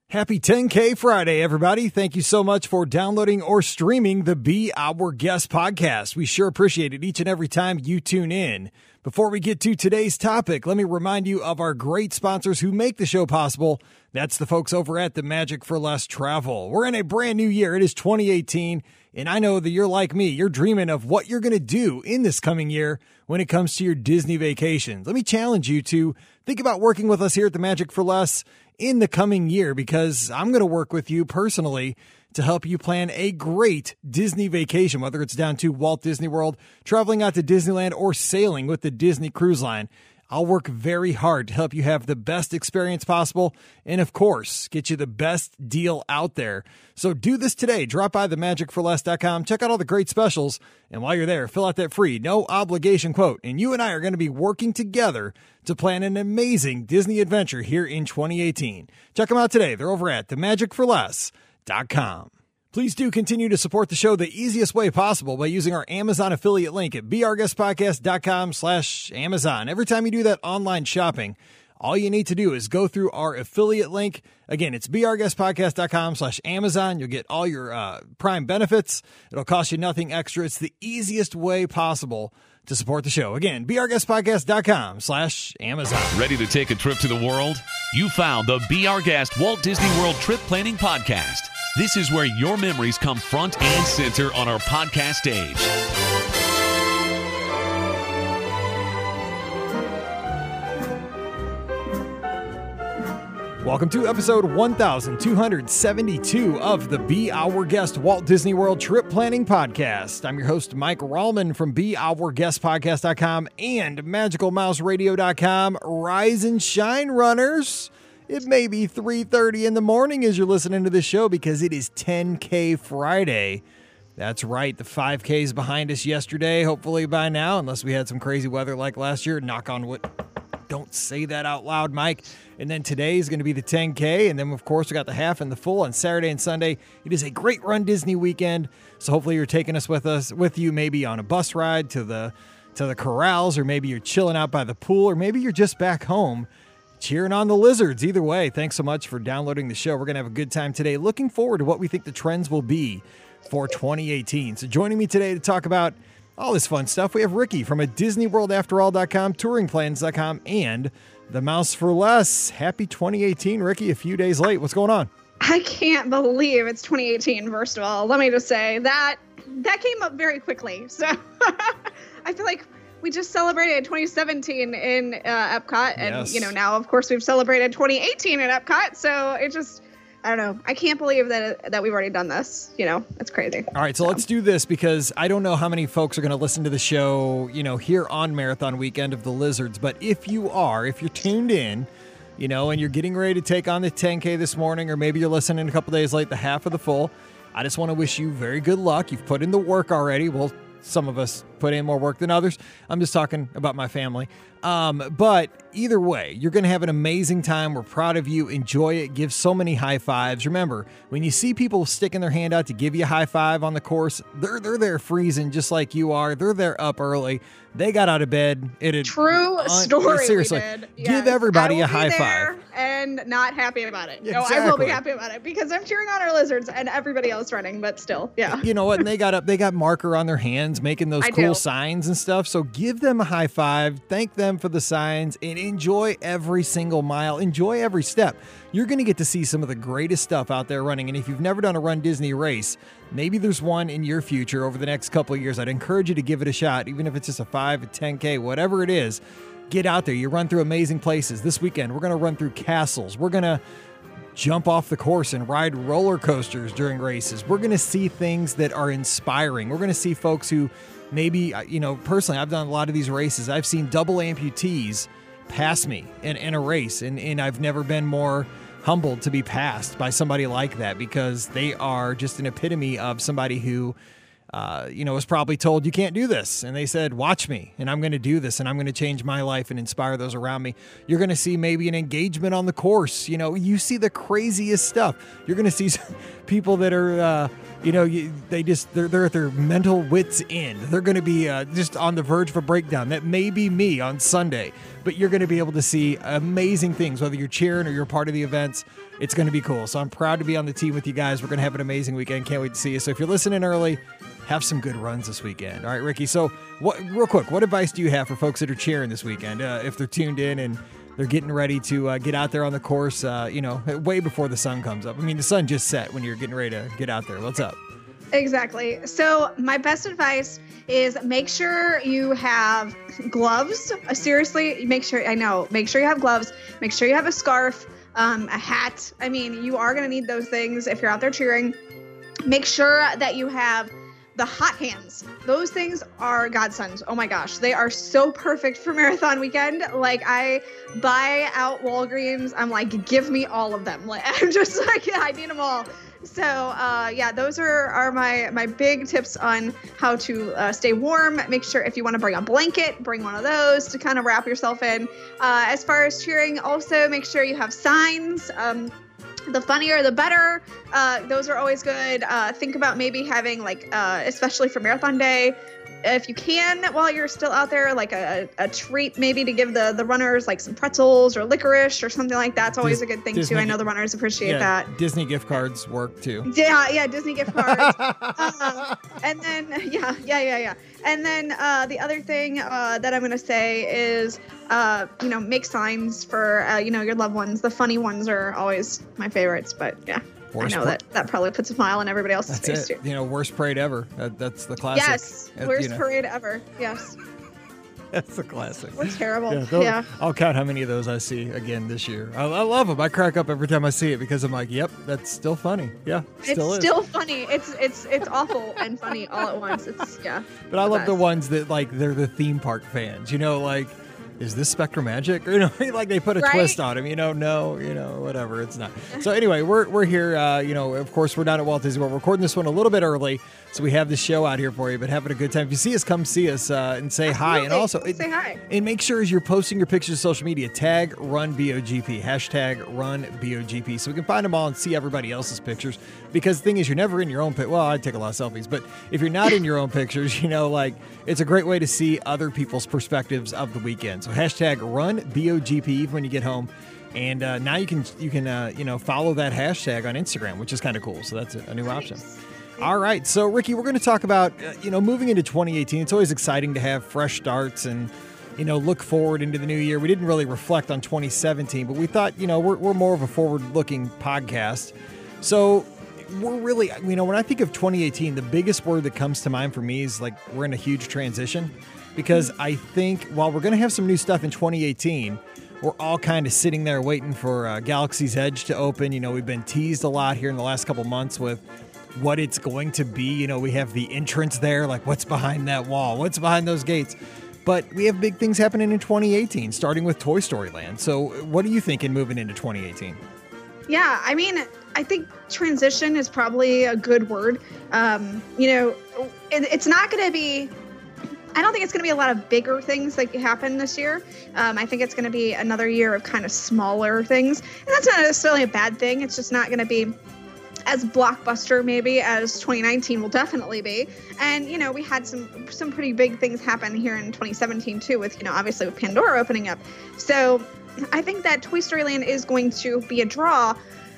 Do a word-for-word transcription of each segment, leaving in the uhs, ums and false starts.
Happy ten K Friday, everybody. Thank you so much for downloading or streaming the Be Our Guest podcast. We sure appreciate it each and every time you tune in. Before we get to today's topic, let me remind you of our great sponsors who make the show possible. That's the folks over at the Magic for Less Travel. We're in a brand new year. It is twenty eighteen, and I know that you're like me. You're dreaming of what you're going to do in this coming year when it comes to your Disney vacations. Let me challenge you to think about working with us here at the Magic for Less in the coming year, because I'm going to work with you personally to help you plan a great Disney vacation, whether it's down to Walt Disney World, traveling out to Disneyland, or sailing with the Disney Cruise Line. I'll work very hard to help you have the best experience possible and, of course, get you the best deal out there. So do this today. Drop by the magic for less dot com. Check out all the great specials. And while you're there, fill out that free, no obligation quote. And you and I are going to be working together to plan an amazing Disney adventure here in twenty eighteen. Check them out today. They're over at the magic for less dot com. Please do continue to support the show the easiest way possible by using our Amazon affiliate link at beourguestpodcast.com slash Amazon. Every time you do that online shopping, all you need to do is go through our affiliate link. Again, it's beourguestpodcast.com slash Amazon. You'll get all your uh, Prime benefits. It'll cost you nothing extra. It's the easiest way possible to support the show. Again, beourguestpodcast.com slash Amazon. Ready to take a trip to the world? You found the Be Our Guest Walt Disney World Trip Planning Podcast. This is where your memories come front and center on our podcast stage. Welcome to episode one thousand two hundred seventy-two of the Be Our Guest Walt Disney World Trip Planning Podcast. I'm your host, Mike Rallman from be our guest podcast dot com and magical mouse radio dot com. Rise and shine, runners. It may be three thirty in the morning as you're listening to this show because it is ten K Friday. That's right, the five Ks behind us yesterday, hopefully by now, unless we had some crazy weather like last year. Knock on wood. Don't say that out loud, Mike. And then today is going to be the ten K, and then, of course, we got the half and the full on Saturday and Sunday. It is a great Run Disney weekend, so hopefully you're taking us with us with you, maybe on a bus ride to the to the corrals, or maybe you're chilling out by the pool, or maybe you're just back home cheering on the Lizards. Either way, thanks so much for downloading the show. We're going to have a good time today. Looking forward to what we think the trends will be for twenty eighteen. So joining me today to talk about all this fun stuff, we have Ricky from a Disney World After All dot com, touring plans dot com, and the Mouse for Less. Happy twenty eighteen, Ricky. A few days late. What's going on? I can't believe it's twenty eighteen, first of all. Let me just say that that came up very quickly. So I feel like we just celebrated twenty seventeen in uh, Epcot, and yes. you know, now of course we've celebrated twenty eighteen in Epcot. So it just, I don't know. I can't believe that that we've already done this. You know, it's crazy. All right, so, so let's do this, because I don't know how many folks are going to listen to the show, you know, here on Marathon Weekend of the Lizards. But if you are, if you're tuned in, you know, and you're getting ready to take on the ten K this morning, or maybe you're listening a couple days late, the half of the full, I just want to wish you very good luck. You've put in the work already. Well, some of us put in more work than others. I'm just talking about my family. Um, but either way, you're going to have an amazing time. We're proud of you. Enjoy it. Give so many high fives. Remember, when you see people sticking their hand out to give you a high five on the course, they're they're there freezing just like you are. They're there up early. They got out of bed. It True un- story. Seriously, we did. give Yes. everybody a a high five. And not happy about it. Yeah, No, I will be exactly. happy about it because I'm cheering on our Lizards and everybody else running. But still, yeah. You know what? And they got up. They got marker on their hands, making those I cool do. signs and stuff. So give them a high five. Thank them for the signs, and enjoy every single mile. Enjoy every step. You're going to get to see some of the greatest stuff out there running. And if you've never done a Run Disney race, maybe there's one in your future over the next couple of years. I'd encourage you to give it a shot, even if it's just a five, a ten K, whatever it is. Get out there. You run through amazing places. This weekend, we're going to run through castles. We're going to jump off the course and ride roller coasters during races. We're going to see things that are inspiring. We're going to see folks who maybe, you know, personally, I've done a lot of these races. I've seen double amputees pass me in, in a race, and, and I've never been more humbled to be passed by somebody like that, because they are just an epitome of somebody who uh, you know, was probably told you can't do this. And they said, watch me, and I'm going to do this, and I'm going to change my life and inspire those around me. You're going to see maybe an engagement on the course. You know, you see the craziest stuff. You're going to see people that are, uh, you know, you, they just, they're, they're at their mental wits end. They're going to be uh, just on the verge of a breakdown. That may be me on Sunday, but you're going to be able to see amazing things, whether you're cheering or you're part of the events. It's going to be cool. So I'm proud to be on the team with you guys. We're going to have an amazing weekend. Can't wait to see you. So if you're listening early, have some good runs this weekend. All right, Ricky. So what, real quick, what advice do you have for folks that are cheering this weekend? Uh, if they're tuned in and they're getting ready to uh, get out there on the course, uh, you know, way before the sun comes up. I mean, the sun just set when you're getting ready to get out there. What's up? Exactly. So my best advice is make sure you have gloves. Uh, seriously, make sure, I know, make sure you have gloves. Make sure you have a scarf, um, a hat. I mean, you are going to need those things if you're out there cheering. Make sure that you have the hot hands. Those things are godsends. Oh my gosh. They are so perfect for marathon weekend. Like, I buy out Walgreens. I'm like, give me all of them. Like, I'm just like, yeah, I need them all. So, uh, yeah, those are, are my, my big tips on how to uh, stay warm. Make sure if you want to bring a blanket, bring one of those to kind of wrap yourself in. Uh, as far as cheering, also make sure you have signs. Um, The funnier, the better. Uh, those are always good. Uh, think about maybe having, like, uh, especially for marathon day, if you can, while you're still out there, like a, a treat maybe to give the, the runners, like some pretzels or licorice or something like that. It's always Dis- a good thing, Disney, too. I know the runners appreciate yeah, that. Disney gift cards work, too. Yeah, yeah, Disney gift cards. uh, and then, yeah, yeah, yeah, yeah. And then uh, the other thing uh, that I'm going to say is, uh, you know, make signs for, uh, you know, your loved ones. The funny ones are always my favorites, but yeah. Worst I know pra- that that probably puts a smile on everybody else's that's face it. too. You know, worst parade ever. That, that's the classic. Yes, uh, worst you know. parade ever. Yes. That's the classic. We're terrible. Yeah, yeah. I'll count how many of those I see again this year. I, I love them. I crack up every time I see it because I'm like, yep, that's still funny. Yeah, still it's is. still funny. It's it's it's awful and funny all at once. It's yeah. But I the love best. the ones that like they're the theme park fans. You know, like, is this Spectrum Magic? Or, you know, like they put a right? twist on him. You know, no, you know, whatever. It's not. So anyway, we're we're here. Uh, you know, of course, we're down at Walt Disney World. We're recording this one a little bit early, so we have this show out here for you. But having a good time. If you see us, come see us uh, and say Absolutely. hi. And also it, say hi. And make sure as you're posting your pictures to social media, tag Run B O G P, hashtag Run B O G P, so we can find them all and see everybody else's pictures. Because the thing is, you're never in your own pic. Well, I take a lot of selfies, but if you're not in your own pictures, you know, like it's a great way to see other people's perspectives of the weekend. So hashtag Run B O G P even when you get home. And uh, now you can you can uh, you know follow that hashtag on Instagram, which is kind of cool. So that's a, a new Nice. option. All right, so Ricky, we're going to talk about uh, you know moving into twenty eighteen. It's always exciting to have fresh starts and you know look forward into the new year. We didn't really reflect on twenty seventeen, but we thought you know we're we're more of a forward-looking podcast. So we're really you know when I think of twenty eighteen, the biggest word that comes to mind for me is like we're in a huge transition. Because I think while we're going to have some new stuff in twenty eighteen, we're all kind of sitting there waiting for uh, Galaxy's Edge to open. You know, we've been teased a lot here in the last couple months with what it's going to be. You know, we have the entrance there, like what's behind that wall? What's behind those gates? But we have big things happening in twenty eighteen, starting with Toy Story Land. So what are you thinking moving into twenty eighteen? Yeah, I mean, I think transition is probably a good word. Um, you know, it, it's not going to be... I don't think it's going to be a lot of bigger things that happen this year. Um, I think it's going to be another year of kind of smaller things. And that's not necessarily a bad thing. It's just not going to be as blockbuster maybe as twenty nineteen will definitely be. And, you know, we had some some pretty big things happen here in twenty seventeen too with, you know, obviously with Pandora opening up. So I think that Toy Story Land is going to be a draw.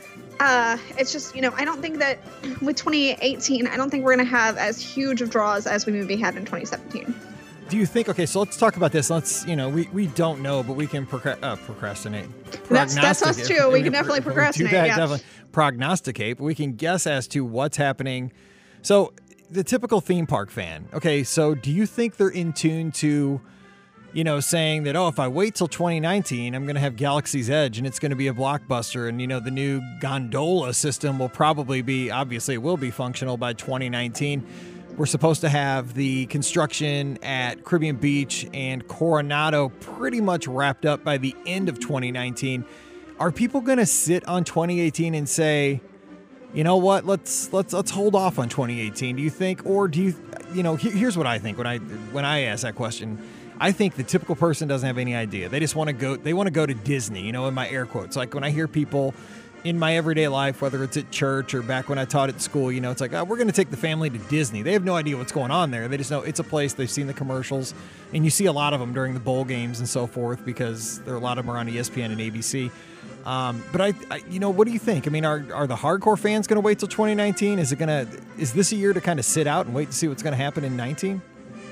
Uh, it's just, you know, I don't think that with twenty eighteen, I don't think we're going to have as huge of draws as we maybe had in twenty seventeen. Do you think, okay, so let's talk about this. Let's, you know, we, we don't know, but we can procra- uh, procrastinate. That's, that's us too. We can definitely procrastinate. Do that, yeah. definitely prognosticate, but we can guess as to what's happening. So the typical theme park fan, okay, so do you think they're in tune to, you know, saying that, oh, if I wait till twenty nineteen, I'm going to have Galaxy's Edge and it's going to be a blockbuster. And, you know, the new gondola system will probably be, obviously it will be functional by twenty nineteen. We're supposed to have the construction at Caribbean Beach and Coronado pretty much wrapped up by the end of twenty nineteen. Are people going to sit on twenty eighteen and say, you know what, let's let's let's hold off on twenty eighteen. Do you think, or do you, you know, here's what I think when I when I ask that question. I think the typical person doesn't have any idea. They just want to go. They want to go to Disney. You know, in my air quotes, like when I hear people in my everyday life, whether it's at church or back when I taught at school, you know, it's like, oh, we're going to take the family to Disney. They have no idea what's going on there. They just know it's a place. They've seen the commercials, and you see a lot of them during the bowl games and so forth because there are a lot of them are on E S P N and A B C. Um, but I, I, you know, what do you think? I mean, are are the hardcore fans going to wait till twenty nineteen? Is it going to? Is this a year to kind of sit out and wait to see what's going to happen in nineteen?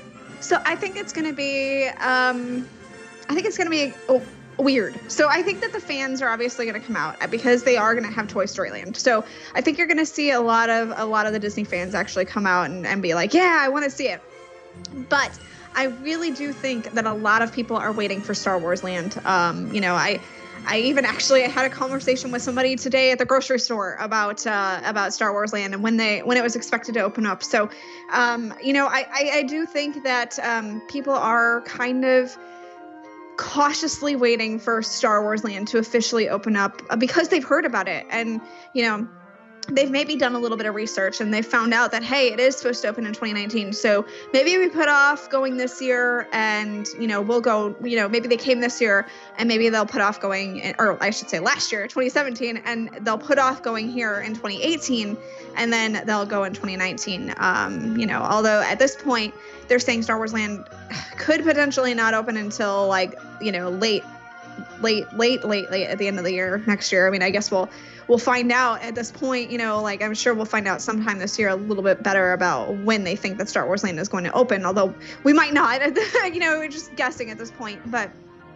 So I think it's going to be, um, I think it's going to be oh, weird. So I think that the fans are obviously going to come out because they are going to have Toy Story Land. So I think you're going to see a lot of a lot of the Disney fans actually come out and, and be like, yeah, I want to see it. But I really do think that a lot of people are waiting for Star Wars Land. Um, you know, I. I even actually I had a conversation with somebody today at the grocery store about uh, about Star Wars Land and when they when it was expected to open up. So, um, you know, I, I, I do think that um, people are kind of cautiously waiting for Star Wars Land to officially open up because they've heard about it. And, you know, they've maybe done a little bit of research and they found out that, hey, it is supposed to open in twenty nineteen. So maybe we put off going this year and, you know, we'll go, you know, maybe they came this year and maybe they'll put off going, in, or I should say last year, twenty seventeen, and they'll put off going here in twenty eighteen and then they'll go in twenty nineteen. Um, you know, although at this point they're saying Star Wars Land could potentially not open until like, you know, late, late, late, late, late at the end of the year next year. I mean, I guess we'll, We'll find out at this point, you know, like I'm sure we'll find out sometime this year a little bit better about when they think that Star Wars Land is going to open, although we might not, you know, we're just guessing at this point. But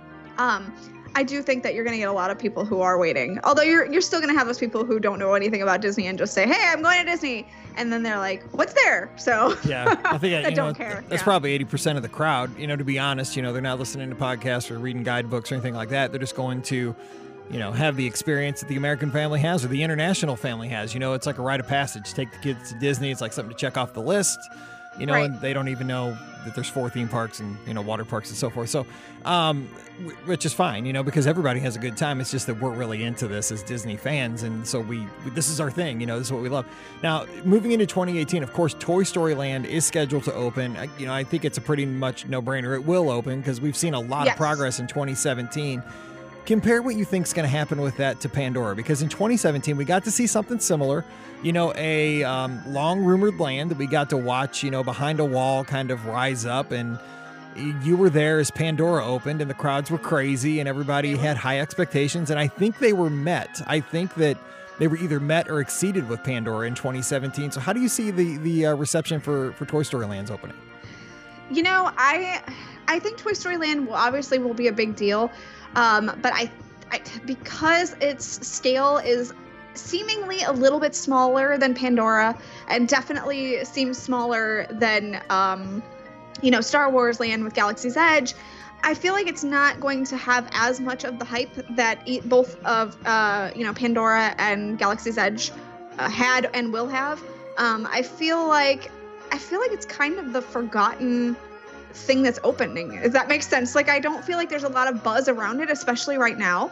um, I do think that you're going to get a lot of people who are waiting, although you're you're still going to have those people who don't know anything about Disney and just say, hey, I'm going to Disney. And then they're like, what's there? So yeah, I think I you don't know, care. That's yeah. probably eighty percent of the crowd, you know, to be honest. You know, they're not listening to podcasts or reading guidebooks or anything like that. They're just going to, you know, have the experience that the American family has or the international family has. You know, it's like a rite of passage. Take the kids to Disney. It's like something to check off the list, you know, right. and they don't even know that there's four theme parks and, you know, water parks and so forth. So, um, which is fine, you know, because everybody has a good time. It's just that we're really into this as Disney fans. And so we, this is our thing, you know, this is what we love. Now, moving into twenty eighteen, of course, Toy Story Land is scheduled to open. I, you know, I think it's a pretty much no brainer. It will open because we've seen a lot yes. of progress in twenty seventeen. Compare what you think is going to happen with that to Pandora, because in twenty seventeen, we got to see something similar, you know, a um, long rumored land that we got to watch, you know, behind a wall kind of rise up. And you were there as Pandora opened and the crowds were crazy and everybody had high expectations. And I think they were met. I think that they were either met or exceeded with Pandora in twenty seventeen. So how do you see the, the uh, reception for, for Toy Story Land's opening? You know, I, I think Toy Story Land will obviously will be a big deal. Um, but I, I, because its scale is seemingly a little bit smaller than Pandora and definitely seems smaller than, um, you know, Star Wars Land with Galaxy's Edge, I feel like it's not going to have as much of the hype that e- both of, uh, you know, Pandora and Galaxy's Edge uh, had and will have. Um, I feel like, I feel like it's kind of the forgotten thing that's opening, if that makes sense. Like, I don't feel like there's a lot of buzz around it, especially right now.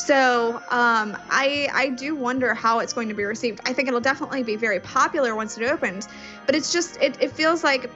So um, I I do wonder how it's going to be received. I think it'll definitely be very popular once it opens, but it's just, it, it feels like,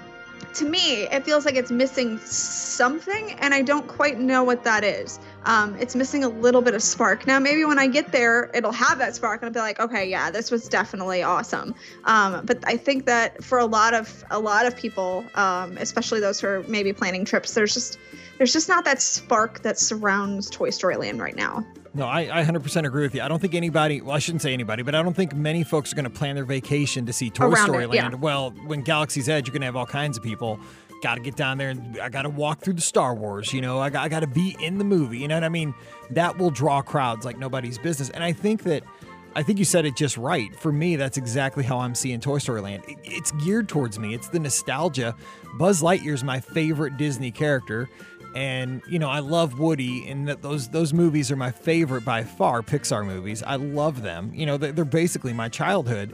to me, it feels like it's missing something, and I don't quite know what that is. Um, it's missing a little bit of spark. Now, maybe when I get there, it'll have that spark, and I'll be like, okay, yeah, this was definitely awesome. Um, but I think that for a lot of a lot of people, um, especially those who are maybe planning trips, there's just there's just not that spark that surrounds Toy Story Land right now. No, I, I one hundred percent agree with you. I don't think anybody, well, I shouldn't say anybody, but I don't think many folks are going to plan their vacation to see Toy Around Story it, Land. yeah. Well, when Galaxy's Edge, you're going to have all kinds of people. Got to get down there and I got to walk through the Star Wars, you know, I got, I got to be in the movie, you know what I mean? That will draw crowds like nobody's business. And I think that, I think you said it just right. For me, that's exactly how I'm seeing Toy Story Land. It, it's geared towards me. It's the nostalgia. Buzz Lightyear's my favorite Disney character. And, you know, I love Woody, and that those those movies are my favorite by far, Pixar movies. I love them. You know, they're, they're basically my childhood.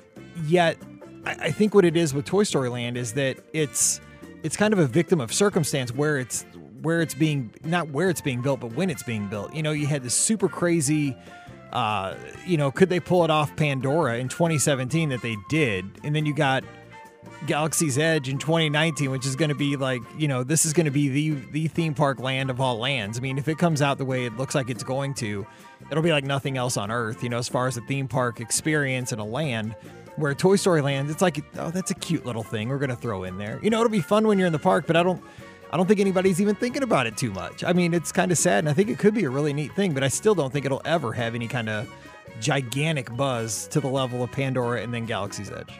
Yet, I, I think what it is with Toy Story Land is that it's it's kind of a victim of circumstance where it's where it's being, not where it's being built, but when it's being built. You know, you had this super crazy uh, you know, could they pull it off Pandora in twenty seventeen that they did? And then you got Galaxy's Edge in twenty nineteen, which is going to be like, you know, this is going to be the the theme park land of all lands. I mean, if it comes out the way it looks like it's going to, it'll be like nothing else on Earth, you know, as far as a theme park experience and a land. Where Toy Story Land, it's like, oh, that's a cute little thing we're going to throw in there. You know, it'll be fun when you're in the park, but I don't I don't think anybody's even thinking about it too much. I mean, it's kind of sad, and I think it could be a really neat thing, but I still don't think it'll ever have any kind of gigantic buzz to the level of Pandora and then Galaxy's Edge.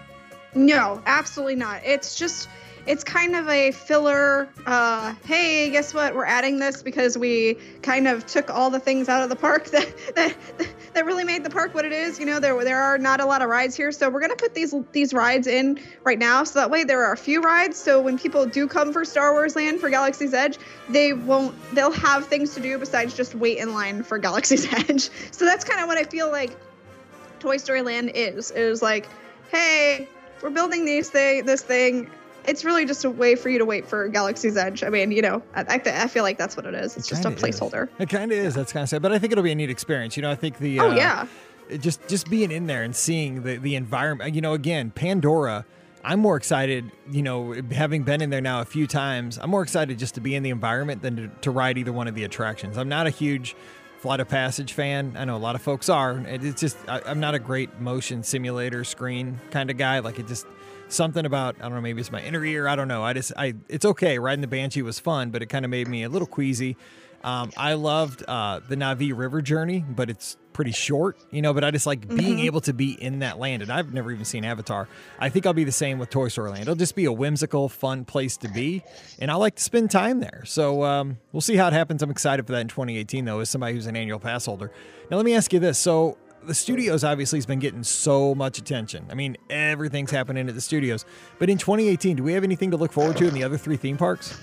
No, absolutely not. It's just, it's kind of a filler, uh, hey, guess what? We're adding this because we kind of took all the things out of the park that that, that really made the park what it is. You know, there there are not a lot of rides here, so we're going to put these these rides in right now, so that way there are a few rides, so when people do come for Star Wars Land for Galaxy's Edge, they won't, they'll have things to do besides just wait in line for Galaxy's Edge. So that's kind of what I feel like Toy Story Land is, is like, hey, we're building these thing, this thing. It's really just a way for you to wait for Galaxy's Edge. I mean, you know, I, I, th- I feel like that's what it is. It's it just a placeholder. Is. It kind of is. That's kind of sad. But I think it'll be a neat experience. You know, I think the... Oh, uh, yeah. Just, just being in there and seeing the, the environment. You know, again, Pandora, I'm more excited, you know, having been in there now a few times, I'm more excited just to be in the environment than to, to ride either one of the attractions. I'm not a huge Flight of Passage fan. I know a lot of folks are. It's just, I, I'm not a great motion simulator screen kind of guy. Like, it just... Something about, I don't know, maybe it's my inner ear. I don't know. I just, I, it's okay. Riding the Banshee was fun, but it kind of made me a little queasy. Um, I loved uh, the Na'vi River journey, but it's pretty short, you know, but I just like being Mm-hmm. able to be in that land. And I've never even seen Avatar. I think I'll be the same with Toy Story Land. It'll just be a whimsical, fun place to be. And I like to spend time there. So um, we'll see how it happens. I'm excited for that in twenty eighteen, though, as somebody who's an annual pass holder. Now, let me ask you this. So, the studios obviously has been getting so much attention. I mean, everything's happening at the studios. But in twenty eighteen, do we have anything to look forward to in the other three theme parks?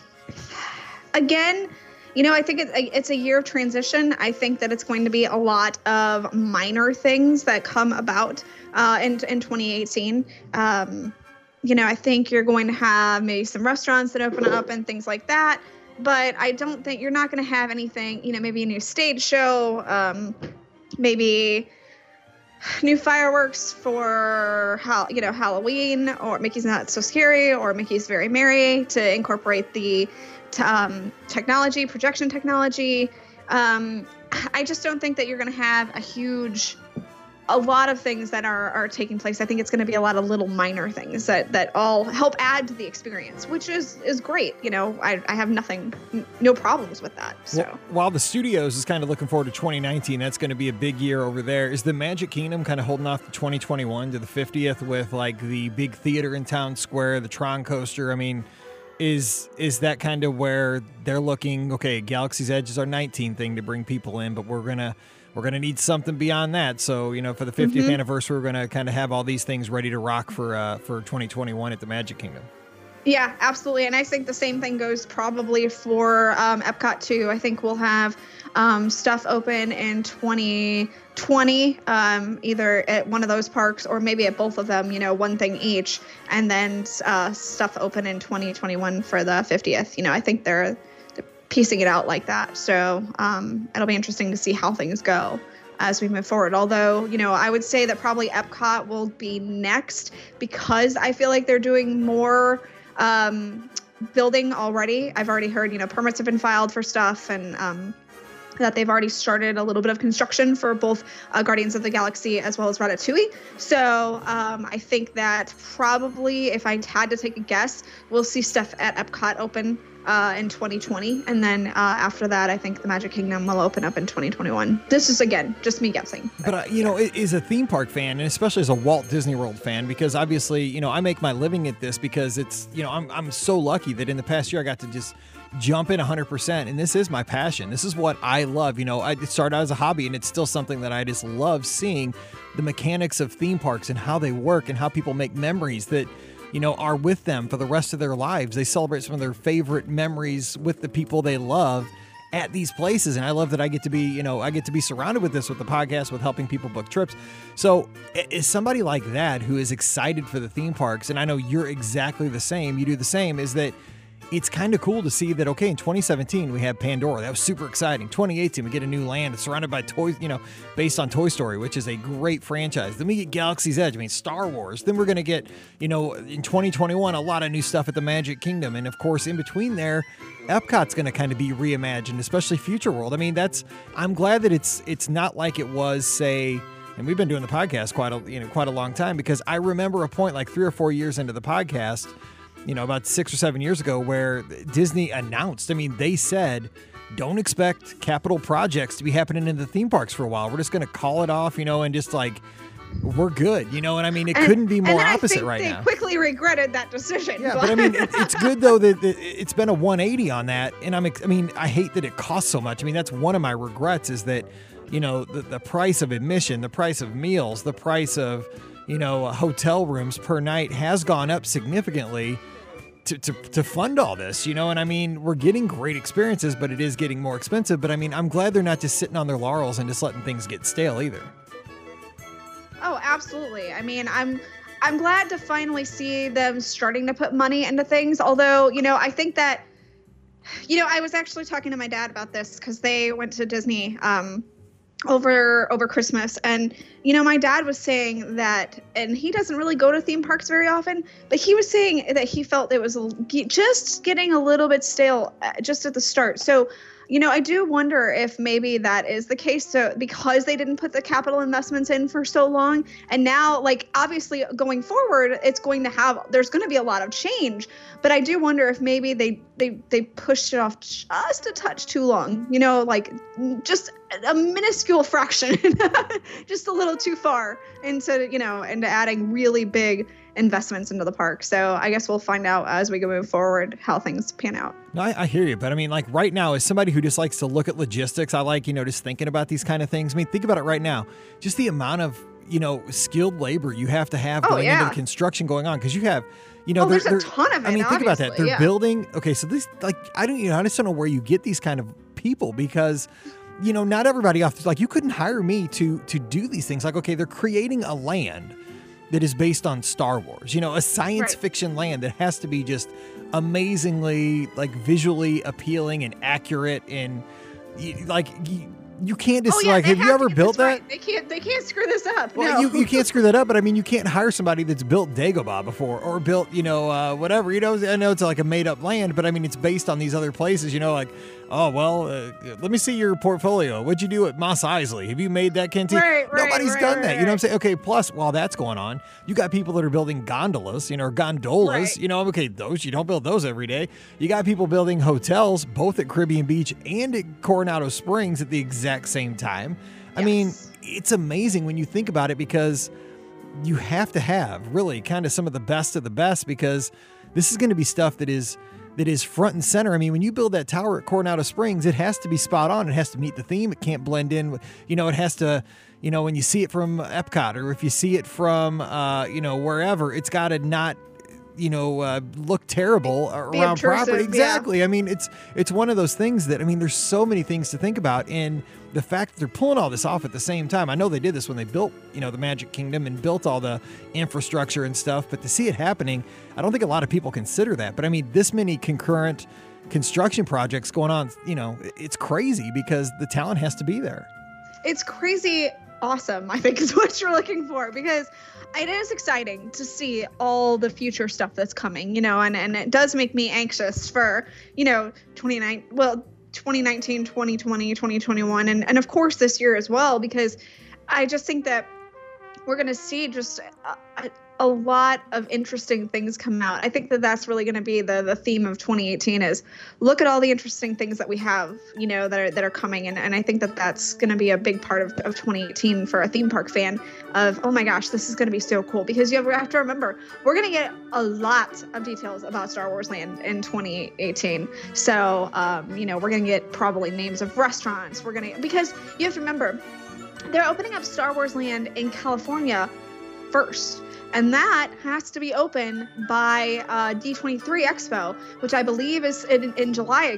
Again, you know, I think it's a, it's a year of transition. I think that it's going to be a lot of minor things that come about uh, in, in twenty eighteen. Um, you know, I think you're going to have maybe some restaurants that open up and things like that. But I don't think you're not going to have anything, you know, maybe a new stage show, um, maybe... new fireworks for how you know Halloween, or Mickey's Not So Scary, or Mickey's Very Merry, to incorporate the t- um, technology, projection technology. Um, I just don't think that you're going to have a huge, a lot of things that are, are taking place. I think it's going to be a lot of little minor things that, that all help add to the experience, which is, is great. You know, I, I have nothing, no problems with that. So Well, while the studios is kind of looking forward to twenty nineteen, that's going to be a big year over there. Is the Magic Kingdom kind of holding off to twenty twenty-one to the fiftieth with like the big theater in Town Square, the Tron coaster? I mean, is is that kind of where they're looking, okay, Galaxy's Edge is our nineteen thing to bring people in, but we're going to We're going to need something beyond that. So, you know, for the fiftieth Mm-hmm. anniversary, we're going to kind of have all these things ready to rock for uh, for twenty twenty-one at the Magic Kingdom. yeah, absolutely. And I think the same thing goes probably for um, Epcot too. I think we'll have um, stuff open in twenty twenty, um, either at one of those parks or maybe at both of them, you know, one thing each, and then uh, stuff open in twenty twenty-one for the fiftieth. You know, I think they're piecing it out like that. So um, it'll be interesting to see how things go as we move forward. Although, you know, I would say that probably Epcot will be next, because I feel like they're doing more um, building already. I've already heard, you know, permits have been filed for stuff, and um, that they've already started a little bit of construction for both uh, Guardians of the Galaxy as well as Ratatouille. So um, I think that probably, if I had to take a guess, we'll see stuff at Epcot open Uh, in twenty twenty, and then uh, after that, I think the Magic Kingdom will open up in twenty twenty-one. This is, again, just me guessing. But, uh, you know, as a theme park fan, and especially as a Walt Disney World fan, because obviously, you know, I make my living at this because it's, you know, I'm I'm so lucky that in the past year I got to just jump in one hundred percent, and this is my passion. This is what I love. You know, I it started out as a hobby, and it's still something that I just love, seeing the mechanics of theme parks and how they work and how people make memories that, you know, are with them for the rest of their lives. They celebrate some of their favorite memories with the people they love at these places. And I love that I get to be, you know, I get to be surrounded with this with the podcast, with helping people book trips. So is somebody like that who is excited for the theme parks, and I know you're exactly the same, you do the same, is that it's kind of cool to see that, okay, in twenty seventeen, we had Pandora. That was super exciting. twenty eighteen, we get a new land. It's surrounded by toys, you know, based on Toy Story, which is a great franchise. Then we get Galaxy's Edge. I mean, Star Wars. Then we're going to get, you know, in twenty twenty-one, a lot of new stuff at the Magic Kingdom. And, of course, in between there, Epcot's going to kind of be reimagined, especially Future World. I mean, that's, I'm glad that it's it's not like it was, say, and we've been doing the podcast quite a, you know, quite a long time, because I remember a point like three or four years into the podcast, you know, about six or seven years ago, where Disney announced, I mean, they said, don't expect capital projects to be happening in the theme parks for a while. We're just going to call it off, you know, and just like, we're good, you know, and I mean, it and, couldn't be more and opposite I think right they now. They quickly regretted that decision. Yeah, but, but I mean, it, it's good though that, that it's been a one eighty on that. And I'm, I mean, I hate that it costs so much. I mean, that's one of my regrets is that, you know, the, the price of admission, the price of meals, the price of, you know, hotel rooms per night has gone up significantly to, to, to fund all this, you know, and I mean, we're getting great experiences, but it is getting more expensive. But I mean, I'm glad they're not just sitting on their laurels and just letting things get stale either. Oh, absolutely. I mean, I'm I'm glad to finally see them starting to put money into things. Although, you know, I think that, you know, I was actually talking to my dad about this because they went to Disney um, over over Christmas. And, you know, my dad was saying that, and he doesn't really go to theme parks very often, but he was saying that he felt it was just getting a little bit stale just at the start. So, you know, I do wonder if maybe that is the case. So because they didn't put the capital investments in for so long, and now, like, obviously going forward, it's going to have, there's going to be a lot of change. But I do wonder if maybe they they they pushed it off just a touch too long. You know, like just a minuscule fraction, just a little too far into, you know, into adding really big investments into the park. So I guess we'll find out as we go move forward how things pan out. No, I, I hear you, but I mean, like right now, as somebody who just likes to look at logistics, I like, you know, just thinking about these kind of things. I mean, think about it right now, just the amount of, you know, skilled labor you have to have oh, going yeah. into the construction going on, because you have, you know, oh, they're, there's they're, a ton of it. I mean, think about that. They're yeah. building. Okay, so this, like, I don't, you know, I just don't know where you get these kind of people, because, you know, not everybody off, like, you couldn't hire me to to do these things. Like, okay, they're creating a land that is based on Star Wars, you know, a science right. fiction land that has to be just amazingly, like, visually appealing and accurate, and like you, you can't just oh, yeah, like, have have you ever built that? Right. They can't, they can't screw this up. Well, no. you, you can't screw that up, but I mean, you can't hire somebody that's built Dagobah before, or built, you know, uh, whatever, you know, I know it's like a made up land, but I mean, it's based on these other places, you know, like, oh, well, uh, let me see your portfolio. What'd you do at Mos Eisley? Have you made that canteen? Right, right, Nobody's right, done right, that. right. You know what I'm saying? Okay, plus, while that's going on, you got people that are building gondolas, you know, or gondolas, Right. you know, okay, those, you don't build those every day. You got people building hotels, both at Caribbean Beach and at Coronado Springs at the exact same time. I Yes. mean, it's amazing when you think about it, because you have to have really kind of some of the best of the best, because this is going to be stuff that is that is front and center. I mean, when you build that tower at Coronado Springs, it has to be spot on. It has to meet the theme. It can't blend in with, you know, it has to, you know, when you see it from Epcot, or if you see it from, uh, you know, wherever, it's got to not, you know, uh, look terrible Be around obtrusive, property. yeah. Exactly. I mean, it's it's one of those things that, I mean, there's so many things to think about, and the fact that they're pulling all this off at the same time. I know they did this when they built, you know, the Magic Kingdom and built all the infrastructure and stuff, but to see it happening, I don't think a lot of people consider that. But I mean, this many concurrent construction projects going on, you know, it's crazy, because the talent has to be there. It's crazy awesome, I think, is what you're looking for, because it is exciting to see all the future stuff that's coming, you know, and, and it does make me anxious for, you know, twenty-nine, well, twenty nineteen, twenty twenty, twenty twenty-one, and, and of course this year as well, because I just think that we're going to see just a, a, a lot of interesting things come out. I think that that's really going to be the the theme of twenty eighteen, is look at all the interesting things that we have, you know, that are that are coming. And, and I think that that's going to be a big part of, of twenty eighteen for a theme park fan, of, oh my gosh, this is going to be so cool, because you have to remember, we're going to get a lot of details about Star Wars Land in twenty eighteen. So, um, you know, we're going to get probably names of restaurants. We're going to, because you have to remember, they're opening up Star Wars Land in California first. And that has to be open by uh, D twenty-three Expo, which I believe is in, in July again.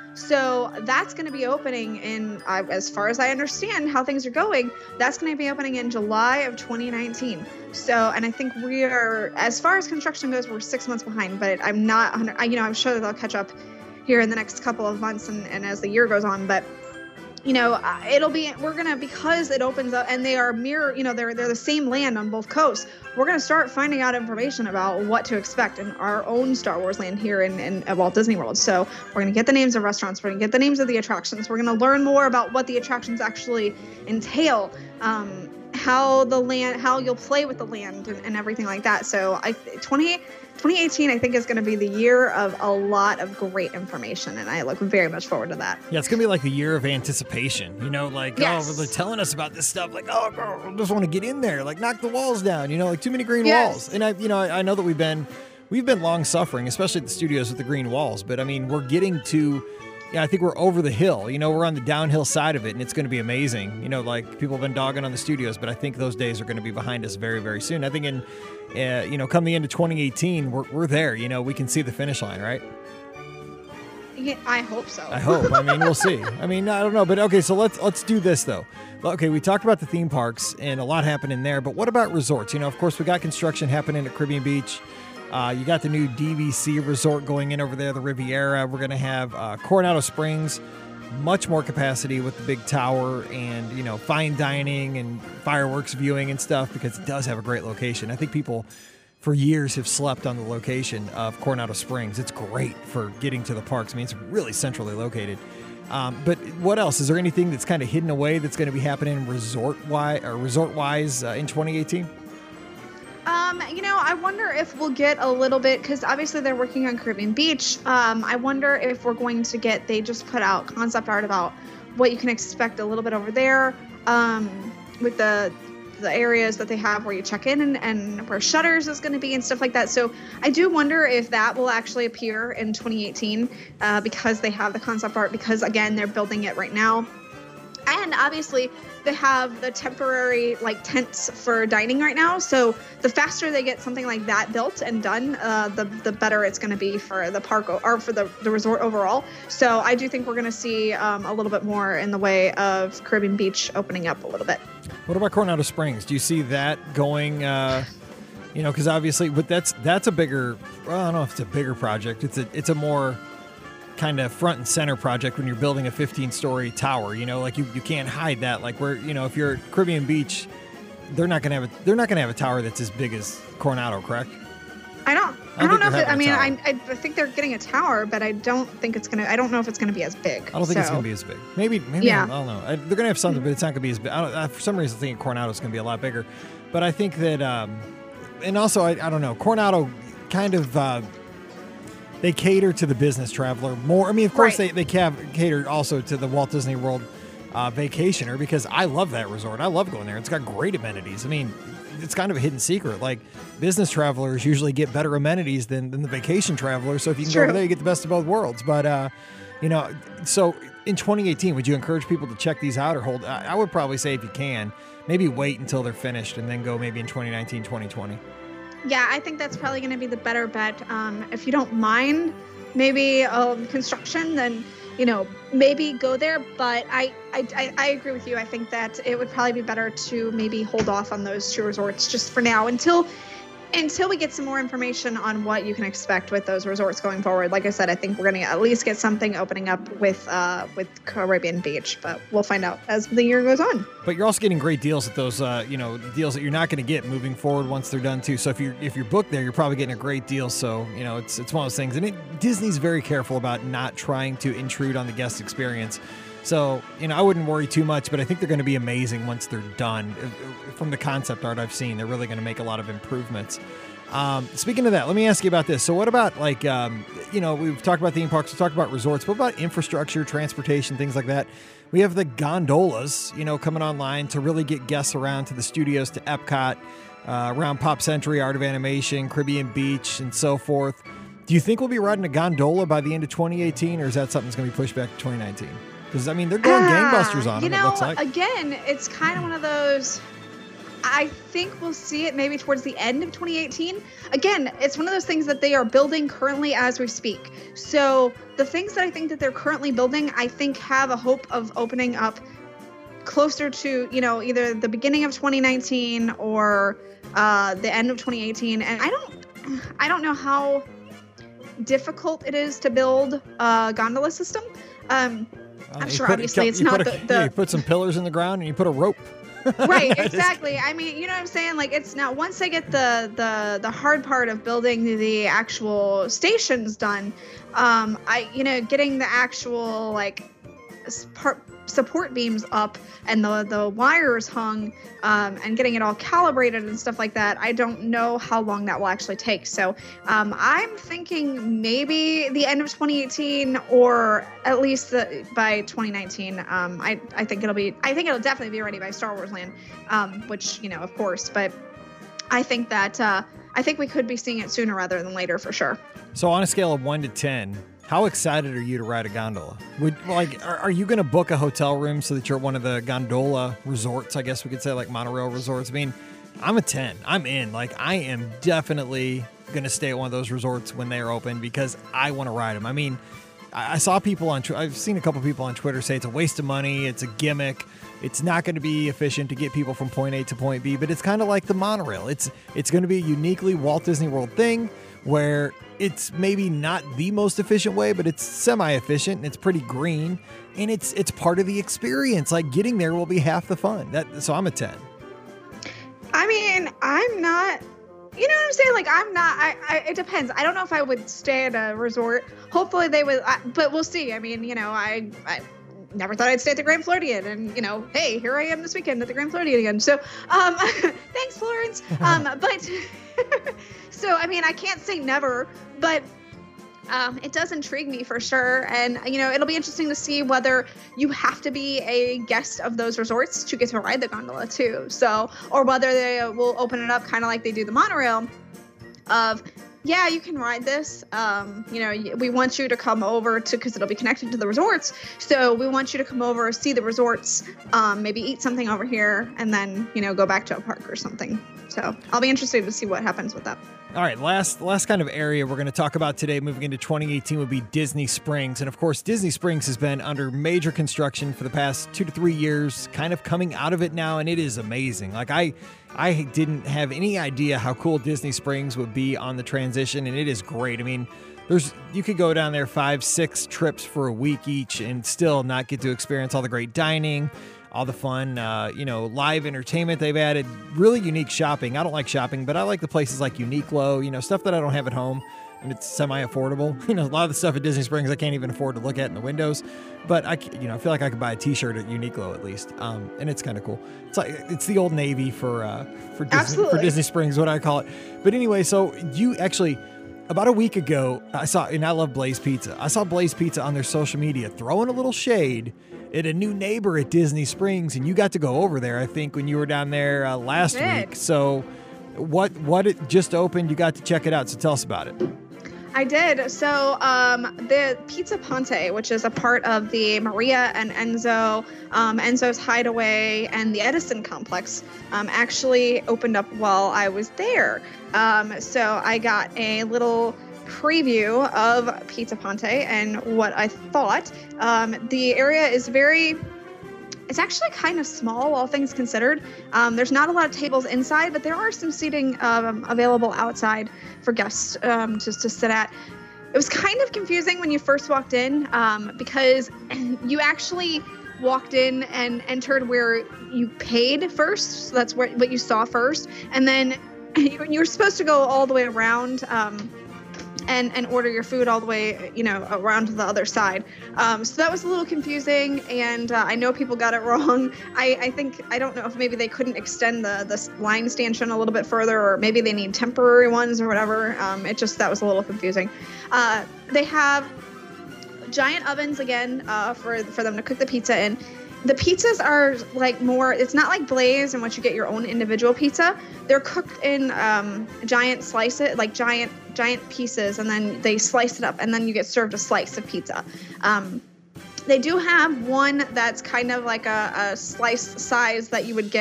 So that's going to be opening in, uh, as far as I understand how things are going, that's going to be opening in July of twenty nineteen. So, and I think we are, as far as construction goes, we're six months behind, but I'm not, one hundred, you know, I'm sure that they'll catch up here in the next couple of months and, and as the year goes on. But, you know, it'll be, we're going to, because it opens up and they are mirror, you know, they're, they're the same land on both coasts. We're going to start finding out information about what to expect in our own Star Wars land here in, in at Walt Disney World. So we're going to get the names of restaurants. We're going to get the names of the attractions. We're going to learn more about what the attractions actually entail, um, how the land, how you'll play with the land and, and everything like that. So I, twenty eighteen, I think, is going to be the year of a lot of great information, and I look very much forward to that. Yeah, it's going to be like the year of anticipation, you know, like, yes. oh, they're telling us about this stuff, like, oh, girl, I just want to get in there, like, knock the walls down, you know, like, too many green yes. walls. And, I, you know, I, I know that we've been, we've been long-suffering, especially at the studios with the green walls, but, I mean, we're getting to, yeah, I think we're over the hill, you know, we're on the downhill side of it, and it's going to be amazing. You know, like, people have been dogging on the studios, but I think those days are going to be behind us very, very soon. I think in, uh, you know, come the end of twenty eighteen, we're, we're there, you know, we can see the finish line, right? Yeah, I hope so. I hope. I mean, we'll see. I mean, I don't know, but okay, so let's let's do this, though. Okay, we talked about the theme parks, and a lot happened in there, but what about resorts? You know, of course, we got construction happening at Caribbean Beach. Uh, you got the new D V C resort going in over there, the Riviera. We're going to have uh, Coronado Springs, much more capacity with the big tower and, you know, fine dining and fireworks viewing and stuff, because it does have a great location. I think people for years have slept on the location of Coronado Springs. It's great for getting to the parks. I mean, it's really centrally located. Um, but what else? Is there anything that's kind of hidden away that's going to be happening resort-wise or resort-wise uh, in twenty eighteen? Um, you know, I wonder if we'll get a little bit, because obviously they're working on Caribbean Beach. Um, I wonder if we're going to get, they just put out concept art about what you can expect a little bit over there, um, with the the areas that they have where you check in and, and where Shutters is going to be and stuff like that. So I do wonder if that will actually appear in twenty eighteen, uh, because they have the concept art, because again, they're building it right now. And obviously they have the temporary like tents for dining right now. So the faster they get something like that built and done, uh, the the better it's going to be for the park o- or for the, the resort overall. So I do think we're going to see um, a little bit more in the way of Caribbean Beach opening up a little bit. What about Coronado Springs? Do you see that going, uh, you know, because obviously, but that's that's a bigger, well, I don't know if it's a bigger project. It's a it's a more kind of front and center project when you're building a fifteen-story tower. You know, like you, you can't hide that. Like where, you know, if you're at Caribbean Beach, they're not gonna have a they're not gonna have a tower that's as big as Coronado, correct? I don't. I I don't don't, think know if they're it, I having mean, a I, tower. I I think they're getting a tower, but I don't think it's gonna. I don't know if it's gonna be as big. I don't think it's So, gonna be as big. Maybe, maybe Yeah. I don't know. I, they're gonna have something, but it's not gonna be as big. I don't, I, for some reason, I think Coronado's gonna be a lot bigger. But I think that, um, and also, I, I don't know. Coronado kind of. Uh, They cater to the business traveler more. I mean, of course, Right. they, they cav- cater also to the Walt Disney World uh, vacationer, because I love that resort. I love going there. It's got great amenities. I mean, it's kind of a hidden secret. Like, business travelers usually get better amenities than, than the vacation traveler. So if you can go True. over there, you get the best of both worlds. But, uh, you know, so in twenty eighteen, would you encourage people to check these out or hold? I, I would probably say if you can, maybe wait until they're finished and then go maybe in twenty nineteen, twenty twenty. Yeah, I think that's probably going to be the better bet. Um, if you don't mind, maybe um, construction, then you know maybe go there. But I, I, I, I agree with you. I think that it would probably be better to maybe hold off on those two resorts just for now until until we get some more information on what you can expect with those resorts going forward. Like I said, I think we're going to at least get something opening up with uh, with Caribbean Beach, but we'll find out as the year goes on. But you're also getting great deals at those, uh, you know, deals that you're not going to get moving forward once they're done too. So if you're if you're booked there, you're probably getting a great deal. So you know, it's it's one of those things, and it, Disney's very careful about not trying to intrude on the guest experience. So you know, I wouldn't worry too much, but I think they're going to be amazing once they're done. From the concept art I've seen, they're really going to make a lot of improvements. Um, speaking of that, let me ask you about this. So what about like, um, you know, we've talked about theme parks, we've talked about resorts. What about infrastructure, transportation, things like that? We have the gondolas, you know, coming online to really get guests around to the studios, to Epcot, uh, around Pop Century, Art of Animation, Caribbean Beach, and so forth. Do you think we'll be riding a gondola by the end of twenty eighteen, or is that something that's going to be pushed back to twenty nineteen? Because, I mean, they're going Ah, gangbusters on you them, know, it looks like. again, it's kind of one of those. I think we'll see it maybe towards the end of twenty eighteen. Again, it's one of those things that they are building currently as we speak. So the things that I think that they're currently building, I think have a hope of opening up closer to, you know, either the beginning of twenty nineteen or uh, the end of twenty eighteen. And I don't, I don't know how difficult it is to build a gondola system. Um, Uh, I'm sure put, obviously you it's put not a, the, the yeah, you put some pillars in the ground and you put a rope. Right, exactly. I mean, you know what I'm saying? Like, it's now once they get the the the hard part of building the, the actual stations done, um, I you know getting the actual like part, support beams up and the the wires hung, um, and getting it all calibrated and stuff like that. I don't know how long that will actually take. So um, I'm thinking maybe the end of twenty eighteen or at least the, by twenty nineteen. Um, I I think it'll be. I think it'll definitely be ready by Star Wars Land, um, which you know of course. But I think that uh, I think we could be seeing it sooner rather than later for sure. So on a scale of one to ten, how excited are you to ride a gondola? Would like, are, are you going to book a hotel room so that you're at one of the gondola resorts? I guess we could say like monorail resorts. I mean, I'm a ten. I'm in. Like, I am definitely going to stay at one of those resorts when they're open because I want to ride them. I mean, I, I saw people on. I've seen a couple people on Twitter say it's a waste of money. It's a gimmick. It's not going to be efficient to get people from point A to point B. But it's kind of like the monorail. It's it's going to be a uniquely Walt Disney World thing where it's maybe not the most efficient way, but it's semi-efficient and it's pretty green and it's it's part of the experience. Like, getting there will be half the fun. That so I'm a ten. I mean, I'm not, you know what I'm saying? Like, I'm not, I, I it depends. I don't know if I would stay at a resort. Hopefully they would, I, but we'll see. I mean, you know, I, I never thought I'd stay at the Grand Floridian, and, you know, hey, here I am this weekend at the Grand Floridian again. So, um, thanks, Florence. Um, but, so, I mean, I can't say never, but Um, it does intrigue me for sure. And, you know, it'll be interesting to see whether you have to be a guest of those resorts to get to ride the gondola too. So, or whether they will open it up kind of like they do the monorail of, yeah, you can ride this. Um, you know, we want you to come over to, because it'll be connected to the resorts. So we want you to come over, see the resorts, um, maybe eat something over here, and then, you know, go back to a park or something. So I'll be interested to see what happens with that. All right, last last kind of area we're going to talk about today moving into twenty eighteen would be Disney Springs. And of course, Disney Springs has been under major construction for the past two to three years, kind of coming out of it now, and it is amazing. Like, I I didn't have any idea how cool Disney Springs would be on the transition, and it is great. I mean, there's you could go down there five, six trips for a week each and still not get to experience all the great dining, all the fun, uh, you know, live entertainment they've added, really unique shopping. I don't like shopping, but I like the places like Uniqlo, you know, stuff that I don't have at home, and it's semi-affordable. You know, a lot of the stuff at Disney Springs I can't even afford to look at in the windows, but I, you know, I feel like I could buy a T-shirt at Uniqlo at least, um, and it's kind of cool. It's like it's the Old Navy for uh, for Disney, for Disney Springs, what I call it. But anyway, so you actually. About a week ago, I saw, and I love Blaze Pizza. I saw Blaze Pizza on their social media throwing a little shade at a new neighbor at Disney Springs, and you got to go over there, I think, when you were down there uh, last week. So what what it just opened, you got to check it out. So tell us about it. I did. So um, the Pizza Ponte, which is a part of the Maria and Enzo, um, Enzo's Hideaway, and the Edison Complex, um, actually opened up while I was there. Um, so I got a little preview of Pizza Ponte and what I thought. Um, the area is very... It's actually kind of small, all things considered. Um, there's not a lot of tables inside, but there are some seating um, available outside for guests um, to, to sit at. It was kind of confusing when you first walked in um, because you actually walked in and entered where you paid first. So that's where, what you saw first. And then you, you were supposed to go all the way around um, and, and order your food all the way, you know, around to the other side. Um, so that was a little confusing, and uh, I know people got it wrong. I, I think, I don't know if maybe they couldn't extend the, the line stanchion a little bit further, or maybe they need temporary ones or whatever. Um, it just, that was a little confusing. Uh, they have giant ovens again uh, for, for them to cook the pizza in. The pizzas are like more, it's not like Blaze in which you get your own individual pizza. They're cooked in um, giant slices, like giant, giant pieces, and then they slice it up, and then you get served a slice of pizza. Um, they do have one that's kind of like a, a slice size that you would get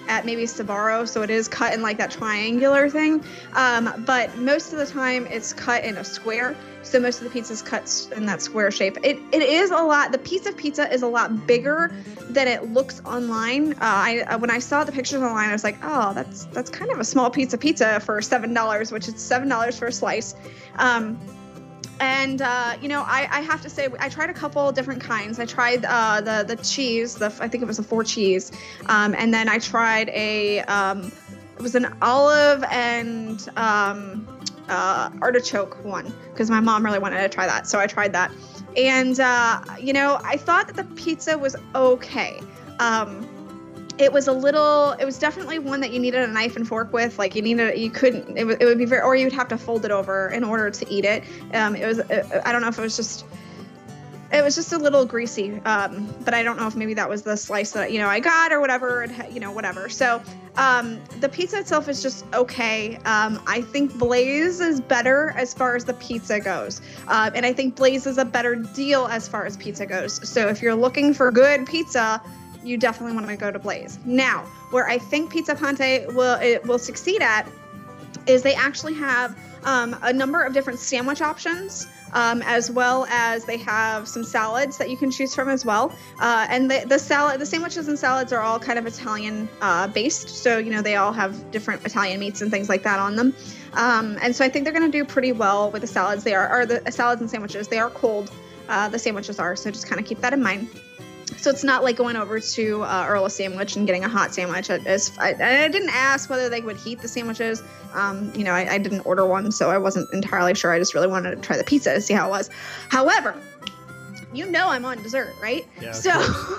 at maybe Sbarro, so it is cut in like that triangular thing. Um, but most of the time it's cut in a square. So most of the pizza's cut in that square shape. It it is a lot. The piece of pizza is a lot bigger than it looks online. Uh, I when I saw the pictures online, I was like, oh, that's that's kind of a small pizza pizza for seven dollars, which is seven dollars for a slice. Um, And, uh, you know, I, I have to say, I tried a couple different kinds. I tried uh, the the cheese, the I think it was a four cheese. Um, and then I tried a, um, it was an olive and um, uh, artichoke one because my mom really wanted to try that. So I tried that. And, uh, you know, I thought that the pizza was okay. Um, It was a little, it was definitely one that you needed a knife and fork with. Like you needed, you couldn't, it, it would be very, or you'd have to fold it over in order to eat it. Um, it was, I don't know if it was just, it was just a little greasy. Um, but I don't know if maybe that was the slice that, you know, I got or whatever, and, you know, whatever. So um, the pizza itself is just okay. Um, I think Blaze is better as far as the pizza goes. Uh, and I think Blaze is a better deal as far as pizza goes. So if you're looking for good pizza, you definitely want to go to Blaze. Now, where I think Pizza Ponte will it will succeed at is they actually have um, a number of different sandwich options, um, as well as they have some salads that you can choose from as well. Uh, and the, the salad, the sandwiches and salads are all kind of Italian uh, based, so you know they all have different Italian meats and things like that on them. Um, and so I think they're going to do pretty well with the salads. They are, or the salads and sandwiches. They are cold. Uh, the sandwiches are, so just kind of keep that in mind. So it's not like going over to uh, Earl of Sandwich and getting a hot sandwich. It is, I, I didn't ask whether they would heat the sandwiches. Um, you know, I, I didn't order one, so I wasn't entirely sure. I just really wanted to try the pizza to see how it was. However, you know I'm on dessert, right? Yeah, so,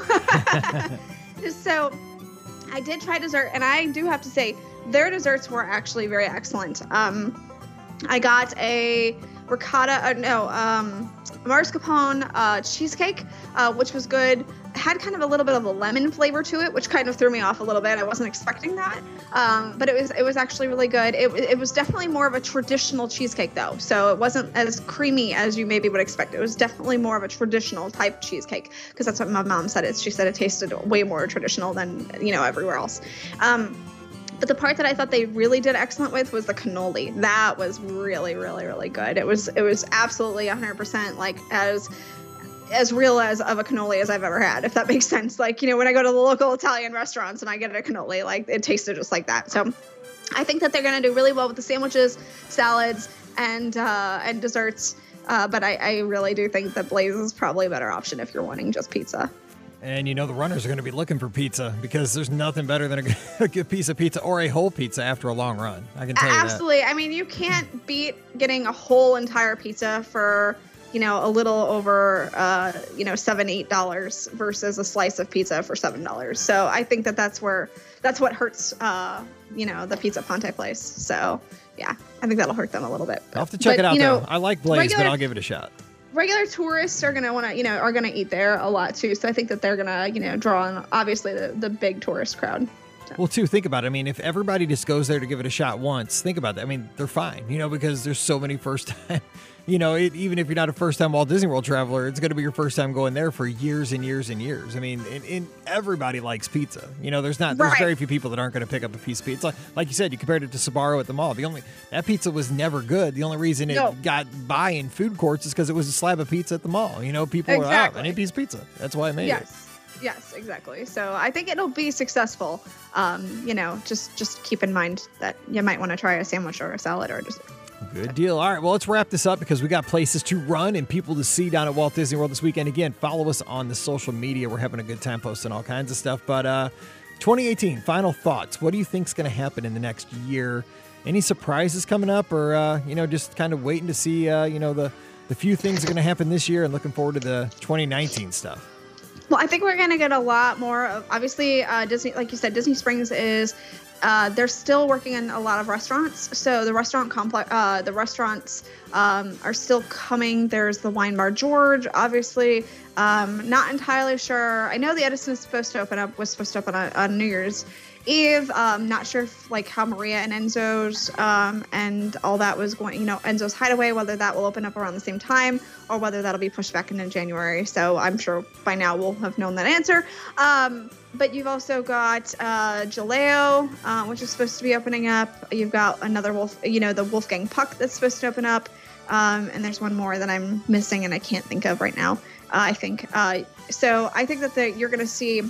so I did try dessert, and I do have to say their desserts were actually very excellent. Um, I got a ricotta, uh, no, um, mascarpone uh, cheesecake, uh, which was good. Had kind of a little bit of a lemon flavor to it, which kind of threw me off a little bit. I wasn't expecting that, um, but it was it was actually really good. It, it was definitely more of a traditional cheesecake though, so it wasn't as creamy as you maybe would expect. It was definitely more of a traditional type cheesecake because that's what my mom said. It she said it tasted way more traditional than you know everywhere else. Um, But the part that I thought they really did excellent with was the cannoli. That was really, really, really good. It was it was absolutely one hundred percent like as as real as of a cannoli as I've ever had, if that makes sense. Like, you know, when I go to the local Italian restaurants and I get a cannoli, like it tasted just like that. So I think that they're going to do really well with the sandwiches, salads, and uh, and desserts. Uh, but I, I really do think that Blaze is probably a better option if you're wanting just pizza. And you know the runners are going to be looking for pizza because there's nothing better than a good piece of pizza or a whole pizza after a long run. I can tell you that. Absolutely. I mean, you can't beat getting a whole entire pizza for, you know, a little over, uh, you know, seven, eight dollars versus a slice of pizza for seven dollars. So I think that that's where that's what hurts, uh, you know, the Pizza Ponte place. So yeah, I think that'll hurt them a little bit. I'll have to check but, it out. You know, though. I like Blaze, regular, but I'll give it a shot. Regular tourists are gonna want to, you know, are gonna eat there a lot too. So I think that they're gonna, you know, draw on obviously the, the big tourist crowd. So. Well, too, think about it. I mean, if everybody just goes there to give it a shot once, think about that. I mean, they're fine, you know, because there's so many first time, you know, it, even if you're not a first time Walt Disney World traveler, it's going to be your first time going there for years and years and years. I mean, and, and everybody likes pizza. You know, there's not, there's right. very few people that aren't going to pick up a piece of pizza. Like, like you said, you compared it to Sbarro at the mall. The only, that pizza was never good. The only reason it no. got by in food courts is because it was a slab of pizza at the mall. You know, people exactly. were out, I need a piece of pizza. That's why I made yes. it. Yes, exactly. So I think it'll be successful. Um, you know, just just keep in mind that you might want to try a sandwich or a salad or a dessert. Good deal. All right, well, let's wrap this up because we got places to run and people to see down at Walt Disney World this weekend. Again, follow us on the social media. We're having a good time posting all kinds of stuff. But uh, twenty eighteen, final thoughts. What do you think's going to happen in the next year? Any surprises coming up, or uh, you know, just kind of waiting to see uh, you know the the few things that are going to happen this year and looking forward to the twenty nineteen stuff? Well, I think we're going to get a lot more of, obviously, uh, Disney, like you said, Disney Springs is, uh, they're still working in a lot of restaurants. So the restaurant complex, uh, the restaurants um, are still coming. There's the Wine Bar George, obviously. Um, not entirely sure. I know the Edison is supposed to open up, was supposed to open on, on New Year's. Eve. Um, not sure if, like how Maria and Enzo's um, and all that was going, you know, Enzo's Hideaway, whether that will open up around the same time or whether that'll be pushed back into January. So I'm sure by now we'll have known that answer. Um, but you've also got uh, Jaleo, uh, which is supposed to be opening up. You've got another Wolf, you know, the Wolfgang Puck that's supposed to open up. Um, and there's one more that I'm missing and I can't think of right now, uh, I think. Uh, so I think that the, you're going to see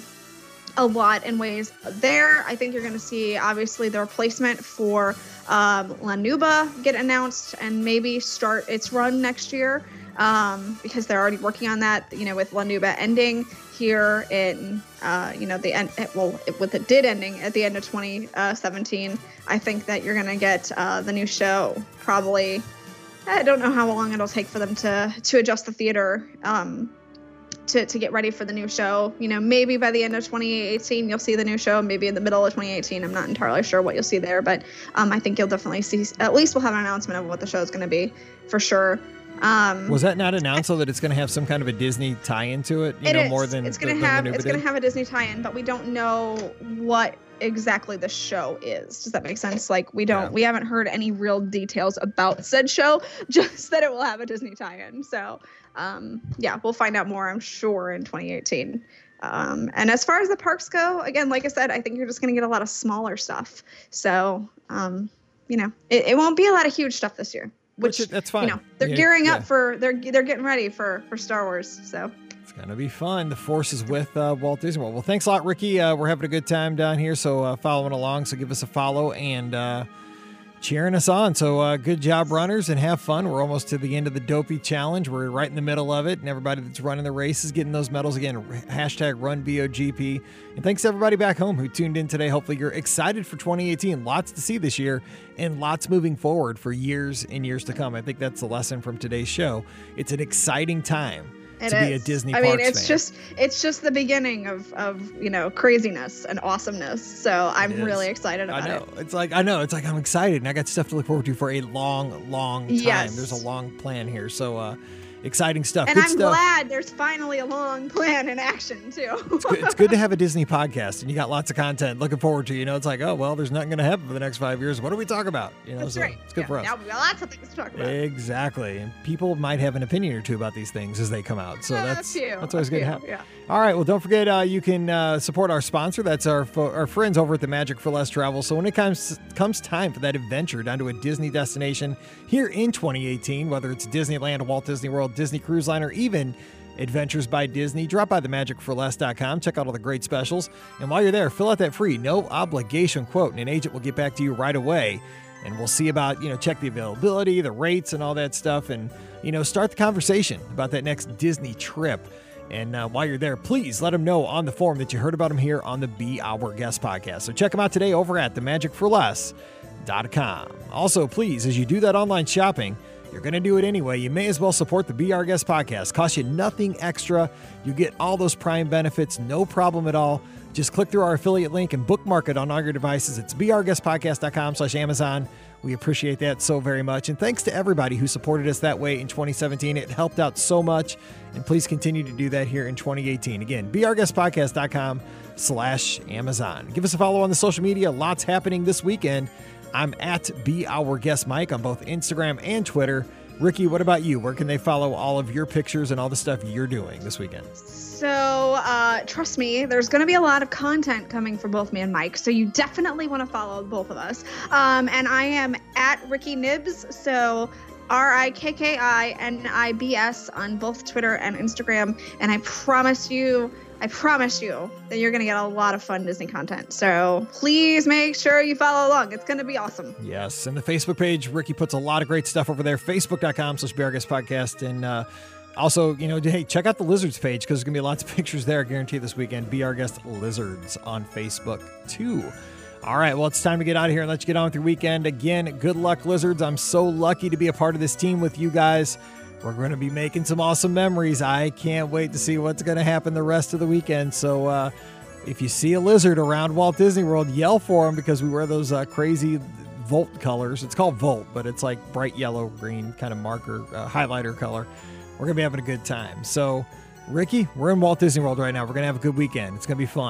a lot in ways there. I think you're going to see, obviously, the replacement for um, La Nuba get announced and maybe start its run next year um, because they're already working on that, you know, with La Nuba ending here in, uh, you know, the end, well, it, with it did ending at the end of twenty seventeen. I think that you're going to get uh, the new show probably, I don't know how long it'll take for them to, to adjust the theater um, To, to get ready for the new show. You know, maybe by the end of twenty eighteen, you'll see the new show. Maybe in the middle of twenty eighteen. I'm not entirely sure what you'll see there, but um, I think you'll definitely see, at least we'll have an announcement of what the show is going to be for sure. Um, Was that not announced so that it's going to have some kind of a Disney tie-in to it? You it know, is. more than it's going to the, have the it's going to have a Disney tie-in, but we don't know what exactly the show is. Does that make sense? Like we don't, yeah. we haven't heard any real details about said show, just that it will have a Disney tie-in. So um, yeah, we'll find out more, I'm sure, in twenty eighteen. Um, and as far as the parks go, again, like I said, I think you're just going to get a lot of smaller stuff. So, um, you know, it, it won't be a lot of huge stuff this year, which, which that's fine. You know, they're yeah, gearing yeah. up for, they're, they're getting ready for, for Star Wars. So it's going to be fun. The Force is with uh, Walt Disney World. Well, thanks a lot, Ricky. Uh, we're having a good time down here, so uh, following along. So give us a follow and uh, cheering us on. So uh, good job, runners, and have fun. We're almost to the end of the Dopey Challenge. We're right in the middle of it, and everybody that's running the race is getting those medals again. Hashtag Run B O G P. And thanks to everybody back home who tuned in today. Hopefully you're excited for twenty eighteen. Lots to see this year and lots moving forward for years and years to come. I think that's the lesson from today's show. It's an exciting time. It to is. be a Disney I Parks mean, it's fan. just it's just the beginning of, of you know craziness and awesomeness. So I'm really excited about I know. it. It's like I know. It's like I'm excited, and I got stuff to look forward to for a long, long time. Yes. There's a long plan here, so uh, exciting stuff. And good I'm stuff. glad there's finally a long plan in action too. It's good, it's good to have a Disney podcast, and you got lots of content looking forward to. You know, it's like, oh well, there's nothing going to happen for the next five years. What do we talk about? You know, That's so right. it's good yeah, for us. Now we got lots of things to talk about. Exactly, and people might have an opinion or two about these things as they come out. So Uh, that's a few, that's always a good to few, have. yeah. All right, well, don't forget uh, you can uh, support our sponsor. That's our fo- our friends over at the Magic for Less Travel. So when it comes comes time for that adventure down to a Disney destination here in twenty eighteen, whether it's Disneyland, Walt Disney World, Disney Cruise Line, or even Adventures by Disney, drop by the magic for less dot com. Check out all the great specials. And while you're there, fill out that free, no obligation quote, and an agent will get back to you right away. And we'll see about, you know, check the availability, the rates, and all that stuff. And, you know, start the conversation about that next Disney trip. And uh, while you're there, please let them know on the forum that you heard about them here on the Be Our Guest podcast. So check them out today over at the magic for less dot com. Also, please, as you do that online shopping, you're going to do it anyway. You may as well support the Be Our Guest podcast. Costs you nothing extra. You get all those Prime benefits, no problem at all. Just click through our affiliate link and bookmark it on all your devices. It's be our guest podcast dot com slash Amazon. We appreciate that so very much. And thanks to everybody who supported us that way in twenty seventeen. It helped out so much. And please continue to do that here in twenty eighteen. Again, be our guest podcast dot com slash Amazon. Give us a follow on the social media. Lots happening this weekend. I'm at Be Our Guest Mike on both Instagram and Twitter. Ricky, what about you? Where can they follow all of your pictures and all the stuff you're doing this weekend? So uh, trust me, there's going to be a lot of content coming from both me and Mike. So you definitely want to follow both of us. Um, and I am at Ricky Nibs. So R I K K I N I B S on both Twitter and Instagram. And I promise you, I promise you that you're going to get a lot of fun Disney content. So please make sure you follow along. It's going to be awesome. Yes. And the Facebook page, Ricky puts a lot of great stuff over there. Facebook dot com slash Be Our Guest Podcast. And uh, also, you know, hey, check out the Lizards page because there's going to be lots of pictures there, I guarantee this weekend. Be Our Guest Lizards on Facebook too. All right, well, it's time to get out of here and let you get on with your weekend. Again, good luck, Lizards. I'm so lucky to be a part of this team with you guys. We're going to be making some awesome memories. I can't wait to see what's going to happen the rest of the weekend. So uh, if you see a lizard around Walt Disney World, yell for them because we wear those uh, crazy Volt colors. It's called Volt, but it's like bright yellow, green kind of marker, uh, highlighter color. We're going to be having a good time. So, Ricky, we're in Walt Disney World right now. We're going to have a good weekend. It's going to be fun.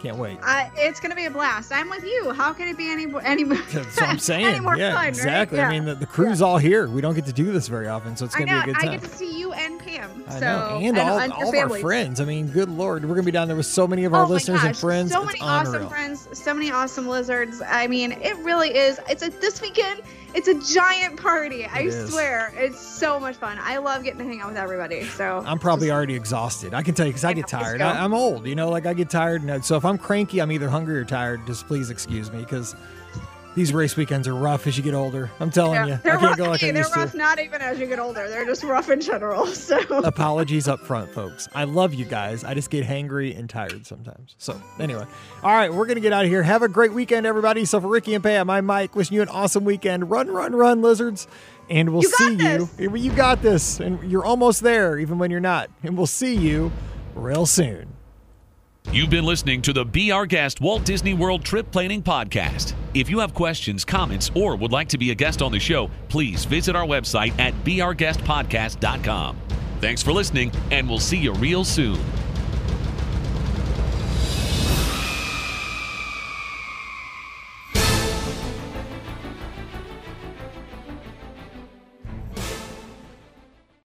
Can't wait. Uh, it's going to be a blast. I'm with you. How can it be any any That's what I'm saying. any more yeah, fun, exactly. Right? I Yeah. mean, the, the crew's Yeah. all here. We don't get to do this very often, so it's I going to know. be a good time. I get to see you and Pam. I so, know. And, all, and all your of our families. friends. I mean, good Lord. We're going to be down there with so many of our Oh my listeners gosh, and friends. so It's many unreal. awesome friends, so many awesome lizards. I mean, it really is. It's a this weekend. It's a giant party. I is. swear, it's so much fun. I love getting to hang out with everybody. So I'm probably already exhausted. I can tell you because I, I get know, let's tired. go. I, I'm old, you know, like I get tired. And so if I'm cranky, I'm either hungry or tired. Just please excuse me because these race weekends are rough as you get older. I'm telling yeah, you. I they're can't rough. go like I hey, they're used rough to. not even as you get older. They're just rough in general. So Apologies up front, folks. I love you guys. I just get hangry and tired sometimes. So anyway, all right, we're going to get out of here. Have a great weekend, everybody. So for Ricky and Pam, I'm Mike, wishing you an awesome weekend. Run, run, run, lizards. And we'll You got see this. you. You got this. And you're almost there, even when you're not. And we'll see you real soon. You've been listening to the Be Our Guest Walt Disney World Trip Planning Podcast. If you have questions, comments, or would like to be a guest on the show, please visit our website at be our guest podcast dot com. Thanks for listening, and we'll see you real soon.